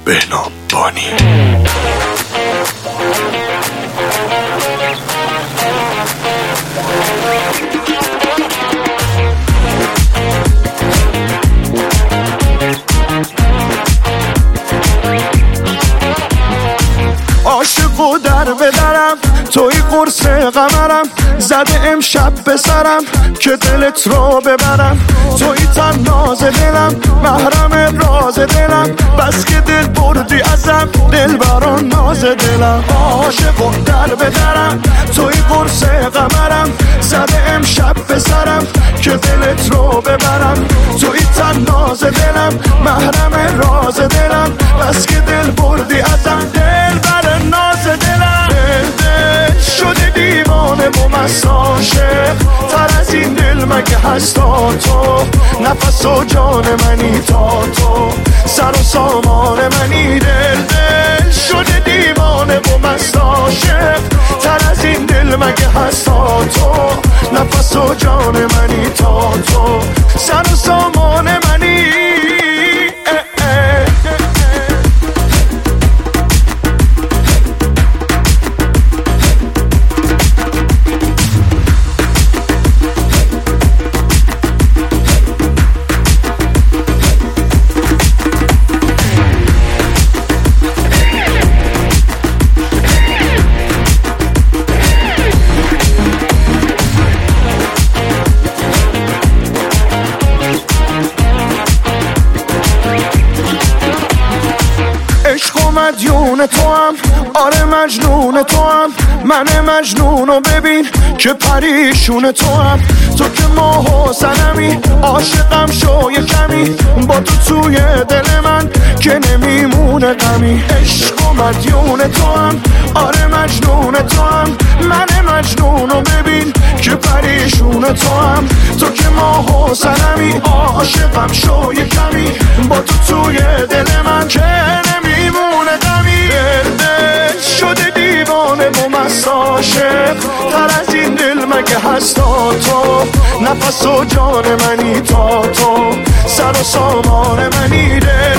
بهنام بانی. عاشقو در بدرم توی قرص قمرم زده امشب به سرم که دلت رو ببرم توی تناز دلم محرم راز دلم بس که دل بردی ازم دل بران ناز دلم عاشقو در بدرم توی قرص قمرم زده امشب به سرم که دلت رو ببرم توی تناز دلم محرم راز دلم بس که دل بردی ازم دل بر ناز دلم دل شده دیوانه و مست عاشق تر از این دل مگه هستا تو نفس و جان منی تا تو سر و سامان منی دل شده دیوانه و مست عاشق تر از این دل مگه هستا تو نفس و جان منی تا تو سر و سامان منی مدیون تو هم آره مجنون تو هم من مجنونو ببین که پریشون تو هم تو که ماه و سنمی عاشقم شو یه کمی با تو توی دل من که نمیمونه غمی عشق و مدیون تو هم آره مجنون تو هم من مجنونو ببین که پریشون تو هم تو که ماه و سنمی عاشقم شو یه کمی با تو توی دل من که نمیمونه غمی دل شده دیوانه و مست عاشق تر از این دل مگه هستا تو نفس و جان منی تا تو سر و سامان منی دل